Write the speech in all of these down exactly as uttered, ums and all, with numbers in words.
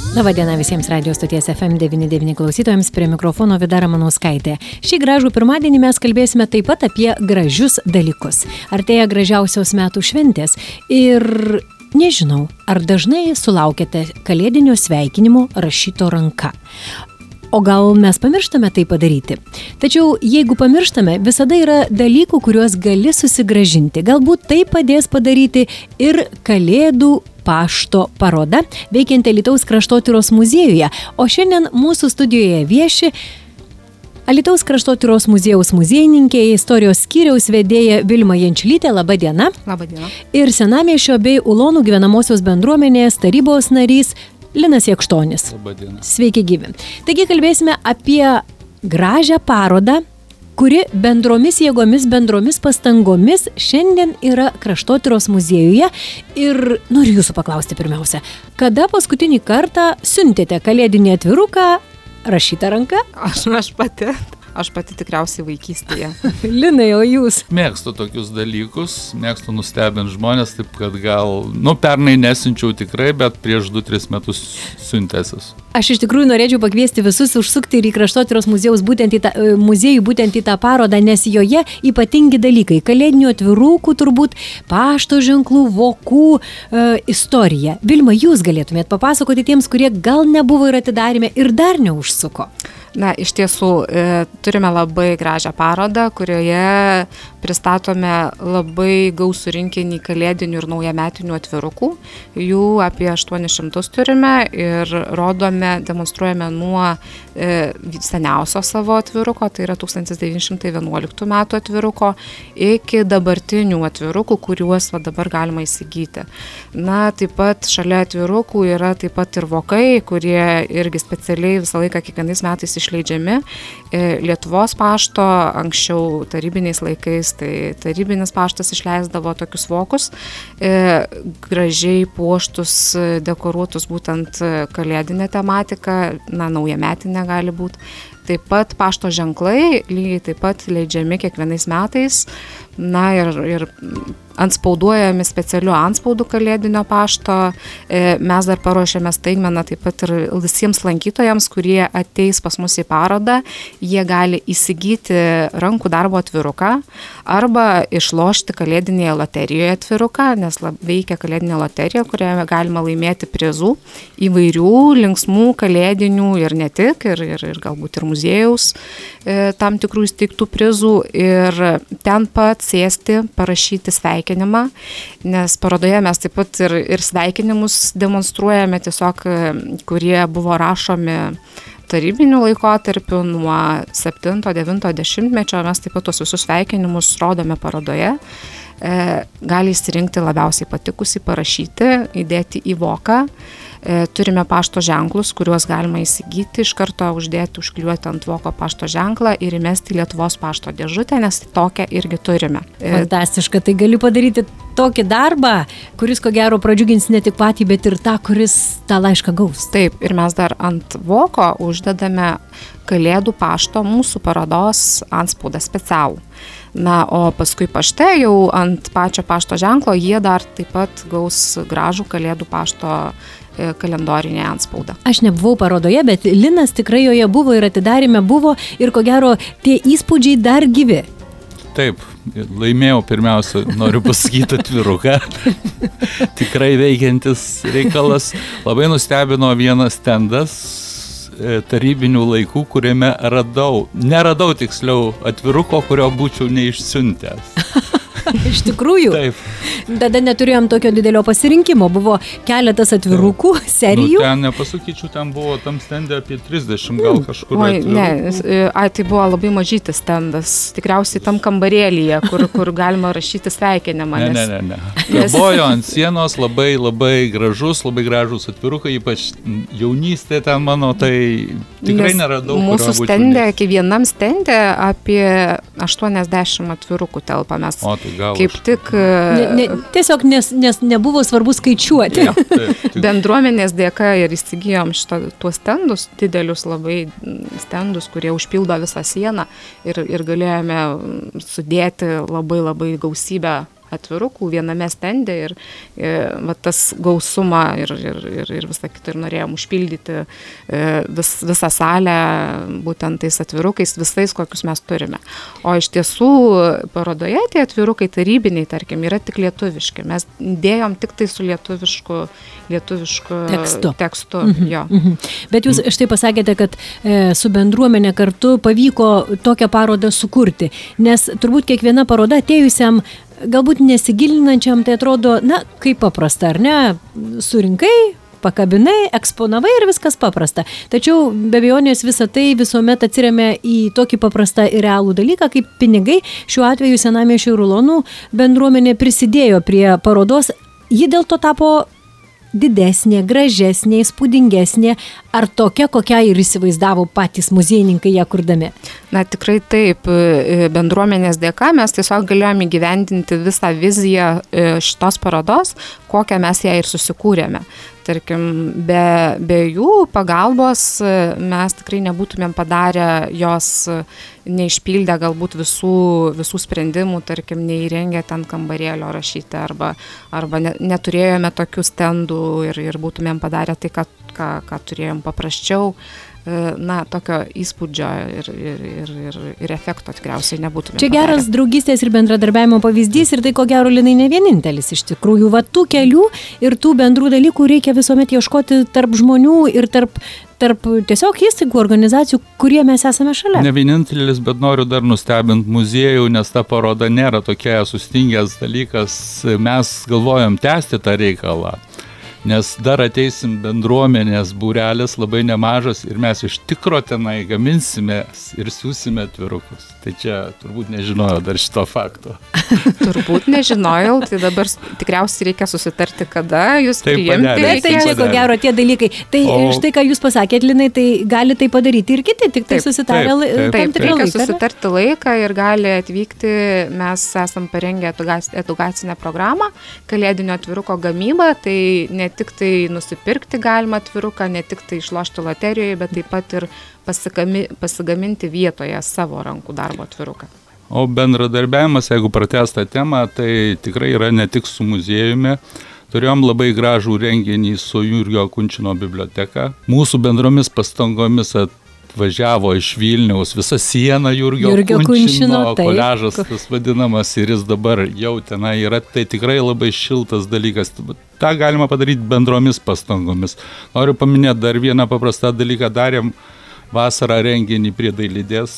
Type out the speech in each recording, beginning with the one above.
Labadiena visiems radijos stoties F M devyniasdešimt devyni klausytojams, prie mikrofono Vida Ramanauskaitė. Šį gražų pirmadienį mes kalbėsime taip pat apie gražius dalykus. Artėja gražiausios metų šventės ir nežinau, ar dažnai sulaukėte kalėdinio sveikinimo rašyto ranka. O gal mes pamirštame tai padaryti? Tačiau jeigu pamirštame, visada yra dalykų, kuriuos gali susigrąžinti. Galbūt tai padės padaryti ir Kalėdų pašto paroda, veikianti Alytaus kraštotyros muziejuje. O šiandien mūsų studijoje vieši Alytaus kraštotyros muziejaus muziejininkė, istorijos skyriaus vedėja Vilma Jančiulytė. Labą dieną. Labą dieną. Ir Senamiesčio bei Ulonų gyvenamosios bendruomenės tarybos narys Linas Jakštonis. Labą dieną. Sveiki gyvi. Taigi kalbėsime apie gražią parodą, kuri bendromis jėgomis, bendromis pastangomis šiandien yra kraštotyros muziejuje. Ir noriu jūsų paklausti pirmiausia, kada paskutinį kartą siuntėte kalėdinį atviruką rašytą ranką? Aš, aš pati. Aš pati tikriausiai vaikystėje. Linai, o jūs? Mėgstu tokius dalykus, mėgstu nustebinti žmonės, taip kad gal, nu, pernai nesinčiau tikrai, bet prieš du tris metus siuntęsis. Aš iš tikrųjų norėčiau pakviesti visus užsukti ir į kraštotyros muziejaus būtent į tą, muziejų būtent į tą parodą, nes joje ypatingi dalykai. Kalėdinių atvirukų, turbūt pašto ženklų, vokų e, istorija. Vilma, jūs galėtumėt papasakoti tiems, kurie gal nebuvo ir atidarėme ir dar neužsuko. Na, iš tiesų, e, turime labai gražią parodą, kurioje pristatome labai gausų rinkinį kalėdinių ir naujametinių atvirukų. Jų apie aštuonis šimtus turime ir rodome, demonstruojame nuo e, seniausio savo atviruko, tai yra tūkstantis devyni šimtai vienuoliktų metų atviruko, iki dabartinių atvirukų, kuriuos va, dabar galima įsigyti. Na, taip pat šalia atvirukų yra taip pat ir vokai, kurie irgi specialiai visą laiką kiekvienais metais išleidžiami. Lietuvos pašto, anksčiau tarybiniais laikais, tai tarybinis paštas išleisdavo tokius vokus, gražiai puoštus, dekoruotus būtent kalėdinę tematiką, na, naujametinė gali būti. Taip pat pašto ženklai lygiai taip pat leidžiami kiekvienais metais, na ir, ir antspauduojami specialiu antspaudu kalėdinio pašto. Mes dar paruošėme staigmeną taip pat ir visiems lankytojams, kurie ateis pas mus į parodą, jie gali įsigyti rankų darbo atviruką arba išlošti kalėdinėje loterijoje atviruką, nes veikia kalėdinė loterija, kurioje galima laimėti prizų įvairių linksmų kalėdinių ir ne tik, ir, ir, ir galbūt ir muziejaus e, tam tikrų įsteigtų prizų ir ten pat sėsti, parašyti sveikinimą, nes parodoje mes taip pat ir, ir sveikinimus demonstruojame tiesiog, kurie buvo rašomi tarybinių laikotarpių nuo septinto devinto dešimtmečio, mes taip pat tuos visus sveikinimus rodome parodoje. E, gali įsirinkti labiausiai patikusį, parašyti, įdėti į voką. E, turime pašto ženklus, kuriuos galima įsigyti, iš karto uždėti, užklijuoti ant voko pašto ženklą ir įmesti į Lietuvos pašto dėžutę, nes tokią irgi turime. E, Fantastiška, tai gali padaryti tokį darbą, kuris ko gero pradžiugins ne tik patį, bet ir tą, kuris tą laišką gaus. Taip, ir mes dar ant voko uždedame Kalėdų pašto mūsų parodos antspaudą specialų. Na, o paskui pašte jau ant pačio pašto ženklo jie dar taip pat gaus gražų Kalėdų pašto kalendorinį antspaudą. Aš nebuvau parodoje, bet Linas tikrai joje buvo ir atidarime buvo ir ko gero tie įspūdžiai dar gyvi. Taip, laimėjau pirmiausia, noriu pasakyti atviruką. Tikrai veikiantis reikalas. Labai nustebino vienas stendas tarybinių laikų, kuriame radau, neradau tiksliau atviruko, kurio būčiau neišsiuntęs. Iš tikrųjų. Taip. Tada neturėjom tokio didelio pasirinkimo. Buvo keletas atvirukų, serijų. Nu, ten nepasakyčiau, ten buvo tam stende apie trisdešimt gal kažkur Oi, atvirukų. Ne, ai, tai buvo labai mažytis stendas. Tikriausiai tam kambarėlyje, kur, kur galima rašyti sveikinimą. Ne, ne, ne, ne. Kabojo ant sienos labai, labai gražus, labai gražus atvirukai, ypač jaunystė ten mano, tai tikrai nes neradau. Mūsų stende, kiekvienam stende apie aštuoniasdešimt atvirukų telpa mes. O, tai gal kaip aš... tik... Ne, ne, tiesiog nes, nes nebuvo svarbu skaičiuoti. Ja, taip, taip. Bendruomenės dėka ir įsigijom šito, tuos stendus, didelius labai stendus, kurie užpildo visą sieną ir, ir galėjome sudėti labai labai gausybę atvirukų viename stende ir, ir va, tas gausumą ir, ir, ir, ir visą kitą ir norėjom užpildyti vis, visą salę būtent tais atvirukais, visais, kokius mes turime. O iš tiesų parodoje tie atvirukai tarybiniai, tarkim, yra tik lietuviški. Mes dėjom tik tai su lietuvišku, lietuvišku tekstu. tekstu mhm, jo. Mhm. Bet jūs štai pasakėte, kad e, su bendruomenė kartu pavyko tokią parodą sukurti, nes turbūt kiekviena paroda atėjusiam, galbūt nesigilinančiam, tai atrodo, na, kaip paprasta, ar ne, surinkai, pakabinai, eksponavai ir viskas paprasta. Tačiau be abejonės visą tai visuomet atsiremia į tokį paprastą ir realų dalyką, kaip pinigai. Šiuo atveju Senamiesčio Rulonų bendruomenė prisidėjo prie parodos. Ji dėl to tapo didesnė, gražesnė, įspūdingesnė, ar tokia, kokią ir įsivaizdavo patys muziejininkai ją kurdami? Na, tikrai taip. Bendruomenės dėka mes tiesiog galėjome įgyvendinti visą viziją šitos parodos, kokią mes ją ir susikūrėme. Tarkim, be, be jų pagalbos mes tikrai nebūtumėm padarę jos, neišpildę galbūt visų, visų sprendimų, tarkim, neįrengę ten kambarėlio rašyti arba, arba ne, neturėjome tokių stendų ir, ir būtumėm padarę tai, ką, ką, ką turėjom paprasčiau. Na, tokio įspūdžio ir, ir, ir, ir, ir efekto tikriausiai nebūtume. Čia geras padarę. Draugystės ir bendradarbiavimo pavyzdys ir tai, ko gero, Linai, ne vienintelis iš tikrųjų. Va, tų kelių ir tų bendrų dalykų reikia visuomet ieškoti tarp žmonių ir tarp, tarp tiesiog įstaigų, organizacijų, kurie mes esame šalia. Ne vienintelis, bet noriu dar nustebinti muziejų, nes ta paroda nėra tokia sustingęs dalykas. Mes galvojam tęsti tą reikalą. Nes dar ateisim bendruomenės būrelis labai nemažas ir mes iš tikro tenai gaminsime ir siūsime atvirukus. Tai čia turbūt nežinojau dar šito fakto. Turbūt nežinojau, tai dabar tikriausiai reikia susitarti, kada jūs taip priimti. Padarė, tai čia ko gero tie dalykai. Tai o... štai, ką jūs pasakėt, Linai, tai gali tai padaryti ir kiti, tik tai susitarę tam tikrą laiką. Taip, reikia susitarti laiką ir gali atvykti. Mes esam parengę edukacinę programą, kalėdinio atviruko gamybą, tai ne tik tai nusipirkti galima atviruką, ne tik tai išlošti loterijoje, bet taip pat ir pasigami, pasigaminti vietoje savo rankų darbo atviruką. O bendradarbiavimas, jeigu pratęs tą temą, tai tikrai yra ne tik su muziejumi. Turėjom labai gražų renginį su Jurgio Kunčino biblioteka. Mūsų bendromis pastangomis atvažiavo iš Vilniaus visa siena Jurgio, Jurgio Kunčino, Kunčino koliažas tas vadinamas ir jis dabar jau tenai yra. Tai tikrai labai šiltas dalykas. Ta galima padaryti bendromis pastangomis. Noriu paminėti dar vieną paprastą dalyką. Darėm vasarą renginį prie Dailidės.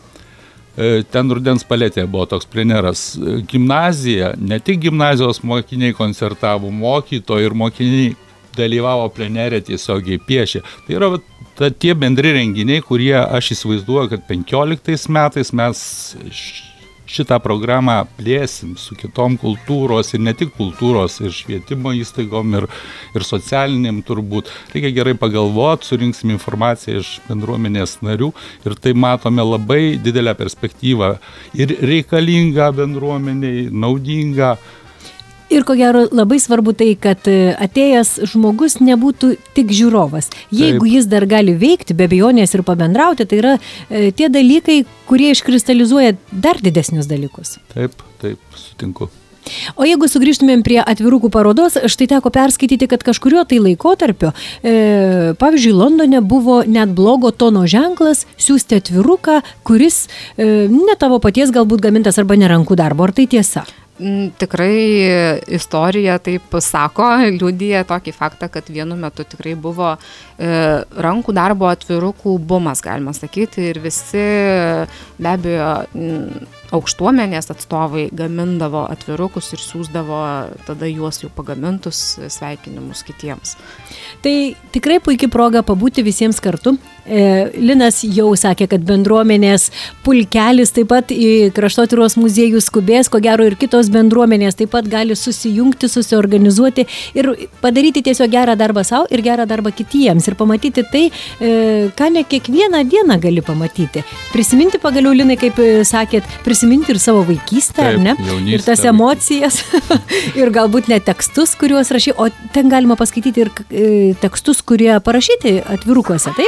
Ten rudens paletė buvo toks pleneras. Gimnazija, ne tik gimnazijos mokiniai koncertavo, mokytojai ir mokiniai dalyvavo plenerė, tiesiogiai piešė. Tai yra ta, tie bendri renginiai, kurie aš įsivaizduoju, kad penkioliktais metais mes šitą programą plėsim su kitom kultūros ir ne tik kultūros, ir švietimo įstaigom, ir, ir socialiniam turbūt. Reikia gerai pagalvoti, surinksim informaciją iš bendruomenės narių ir tai matome labai didelę perspektyvą ir reikalingą bendruomeniai, naudingą. Ir ko gero labai svarbu tai, kad atėjęs žmogus nebūtų tik žiūrovas. Jeigu Taip. Jis dar gali veikti, be abejonės ir pabendrauti, tai yra e, tie dalykai, kurie iškristalizuoja dar didesnius dalykus. Taip, taip, sutinku. O jeigu sugrįžtumėm prie atvirukų parodos, štai teko perskaityti, kad kažkurio tai laikotarpio, e, pavyzdžiui, Londone buvo net blogo tono ženklas siųsti atviruką, kuris e, ne tavo paties galbūt gamintas arba ne rankų darbo. Ar tai tiesa? Tikrai istorija taip sako, liudija tokį faktą, kad vienu metu tikrai buvo e, rankų darbo atvirukų bumas, galima sakyti, ir visi be abejo aukštuomenės atstovai gamindavo atvirukus ir siųsdavo tada juos jau pagamintus sveikinimus kitiems. Tai tikrai puikia proga pabūti visiems kartu. E, Linas jau sakė, kad bendruomenės pulkelis taip pat į Kraštotyros muziejų skubės, ko gero ir kitos bendruomenės taip pat gali susijungti, susiorganizuoti ir padaryti tiesiog gerą darbą savo ir gerą darbą kitiems ir pamatyti tai, e, ką ne kiekvieną dieną gali pamatyti. Prisiminti pagaliau, Linai, kaip sakėt, prisiminti ir savo vaikystę, Taip, ar ne? Jaunystę, ir tas emocijas ir galbūt ne tekstus, kuriuos rašy, o ten galima paskaityti ir e, tekstus, kurie parašyti atvirukuose, taip? E,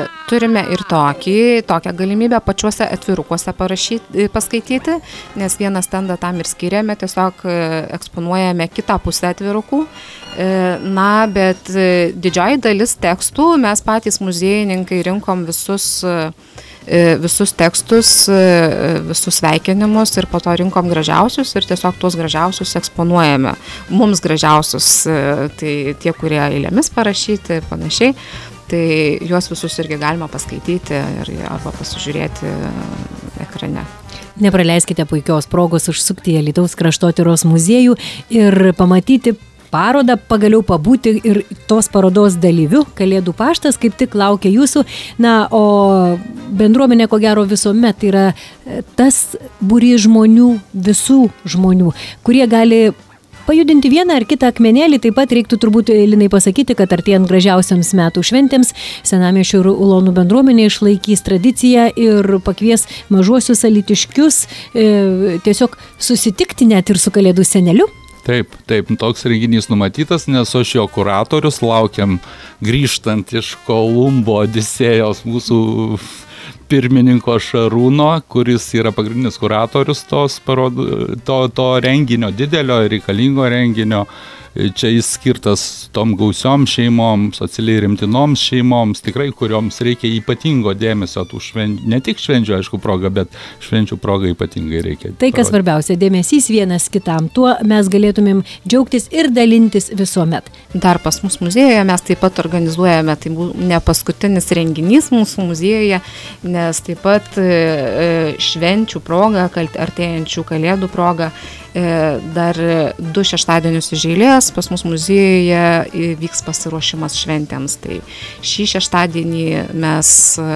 turime ir tokį, tokią galimybę pačiuose atvirukuose parašyti, paskaityti, nes vieną stendą tam ir skiriame, tiesiog eksponuojame kitą pusę atvirukų. Na, bet didžioji dalis tekstų mes patys muziejininkai rinkom visus visus tekstus, visus sveikinimus ir po to rinkom gražiausius ir tiesiog tuos gražiausius eksponuojame. Mums gražiausius, tai tie, kurie eilėmis parašyti, panašiai, tai juos visus irgi galima paskaityti ir, arba pasižiūrėti ekrane. Nepraleiskite puikios progos užsukti į Alytaus kraštotyros muziejų ir pamatyti parodą, pagaliau pabūti ir tos parodos dalyvių. Kalėdų paštas kaip tik laukia jūsų. Na, o bendruomenė, ko gero, visuomet yra tas būrys žmonių, visų žmonių, kurie gali pajudinti vieną ar kitą akmenėlį. Taip pat reiktų turbūt, Linai, pasakyti, kad artėjant gražiausiams metų šventėms Senamiesčio ir Ulonų bendruomenė išlaikys tradiciją ir pakvies mažuosius alytiškius e, tiesiog susitikti net ir su Kalėdų seneliu. Taip, taip, toks renginys numatytas, nes aš jo kuratorius, laukiam grįžtant iš Kolumbo Odisėjos mūsų pirmininko Šarūno, kuris yra pagrindinis kuratorius tos parodo, to, to renginio, didelio ir reikalingo renginio. Čia jis skirtas tom gausiom šeimom, socialiai rimtinoms šeimoms, tikrai kurioms reikia ypatingo dėmesio tų švenčių, ne tik švenčių, aišku, proga, bet švenčių proga ypatingai reikia. Tai, kas svarbiausia, dėmesys vienas kitam, tuo mes galėtumėm džiaugtis ir dalintis visuomet. Dar pas mus muziejuje mes taip pat organizuojame, tai ne paskutinis renginys mūsų muziejuje, nes taip pat švenčių proga, artėjančių kalėdų proga, dar du šeštadienius iš eilės pas mus muziejuje vyks pasiruošimas šventėms. Tai šį šeštadienį mes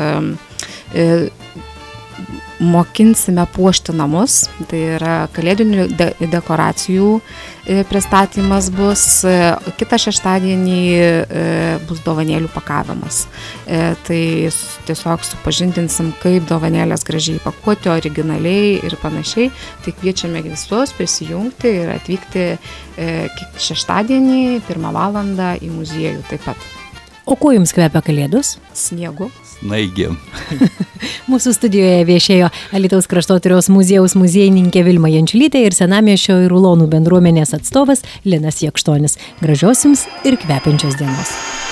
mokinsime puošti namus, tai yra kalėdinių de- dekoracijų pristatymas bus, kitą šeštadienį bus dovanėlių pakavimas. Tai tiesiog supažindinsim, kaip dovanėlės gražiai pakuoti, originaliai ir panašiai. Tai kviečiame visus prisijungti ir atvykti šeštadienį pirmą valandą į muziejų taip pat. O kuo jums kvepia Kalėdos? Sniegu. Snaigėm. Mūsų studijoje viešėjo Alytaus kraštotyros muziejaus muziejininkė Vilma Jančiulytė ir Senamiesčio ir Ulonų bendruomenės atstovas Linas Jakštonis. Gražios jums ir kvepiančios dienos.